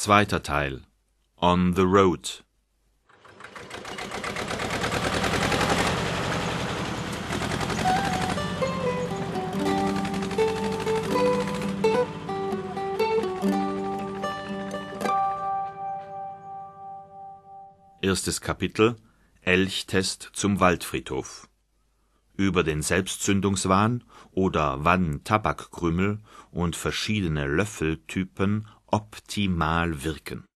Zweiter Teil. On the Road. Erstes Kapitel. Elchtest zum Waldfriedhof. Über den Selbstzündungswahn oder wann Tabakkrümel und verschiedene Löffeltypen optimal wirken.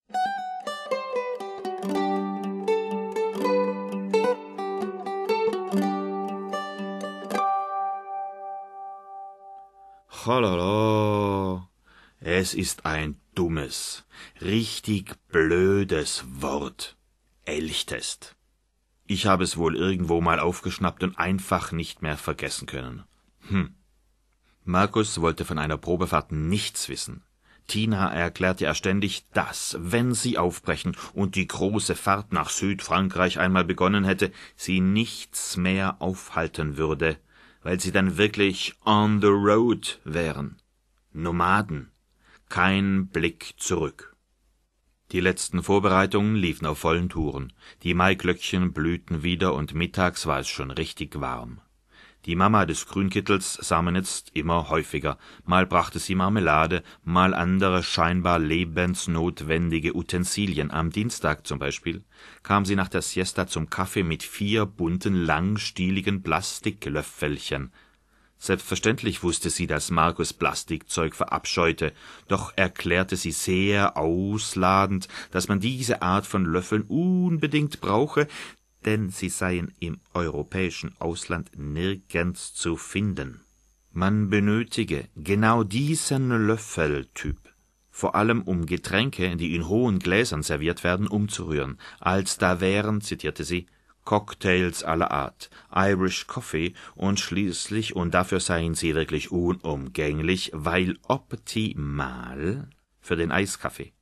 Cholala, es ist ein dummes, richtig blödes Wort. Elchtest. Ich habe es wohl irgendwo mal aufgeschnappt und einfach nicht mehr vergessen können. Markus wollte von einer Probefahrt nichts wissen. Tina erklärte er ständig, dass, wenn sie aufbrechen und die große Fahrt nach Südfrankreich einmal begonnen hätte, sie nichts mehr aufhalten würde, weil sie dann wirklich on the road wären. Nomaden. Kein Blick zurück. Die letzten Vorbereitungen liefen auf vollen Touren. Die Maiglöckchen blühten wieder und mittags war es schon richtig warm. Die Mama des Grünkittels sah man jetzt immer häufiger. Mal brachte sie Marmelade, mal andere scheinbar lebensnotwendige Utensilien. Am Dienstag zum Beispiel kam sie nach der Siesta zum Kaffee mit 4 bunten, langstieligen Plastiklöffelchen. Selbstverständlich wusste sie, dass Markus Plastikzeug verabscheute, doch erklärte sie sehr ausladend, dass man diese Art von Löffeln unbedingt brauche, denn sie seien im europäischen Ausland nirgends zu finden. Man benötige genau diesen Löffeltyp, vor allem um Getränke, die in hohen Gläsern serviert werden, umzurühren, als da wären, zitierte sie, Cocktails aller Art, Irish Coffee und schließlich, und dafür seien sie wirklich unumgänglich, weil optimal für den Eiskaffee.